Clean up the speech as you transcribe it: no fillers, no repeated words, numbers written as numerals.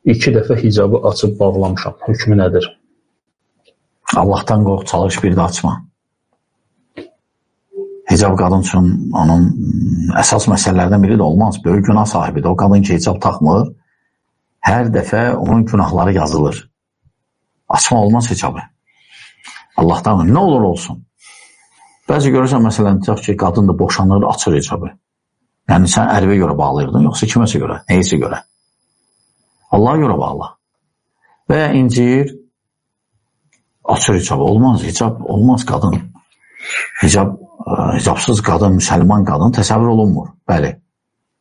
2 dəfə hicabı açıb bağlamışam. Hökmü nədir? Allahdan qorx, çalış, bir də açma. Hicab qadın üçün onun əsas məsələlərdən biri də olmaz. Böyük günah sahibidir. O qadın ki, hicab taxmır, hər dəfə onun günahları yazılır. Açma olmaz hicabı. Allahdan nə olur olsun. Bəzi görürsən, məsələn, deyək ki, qadın da boşanır, açır hicabı. Yəni, sən ərvə görə bağlayırdın, yoxsa kiməsə görə, neyəsə görə. Allaha görə bağla. Və ya incir, açır hicabı. Olmaz, hicab olmaz qadın. Hicabsız qadın, müsəlman qadın təsəvvür olunmur. Bəli.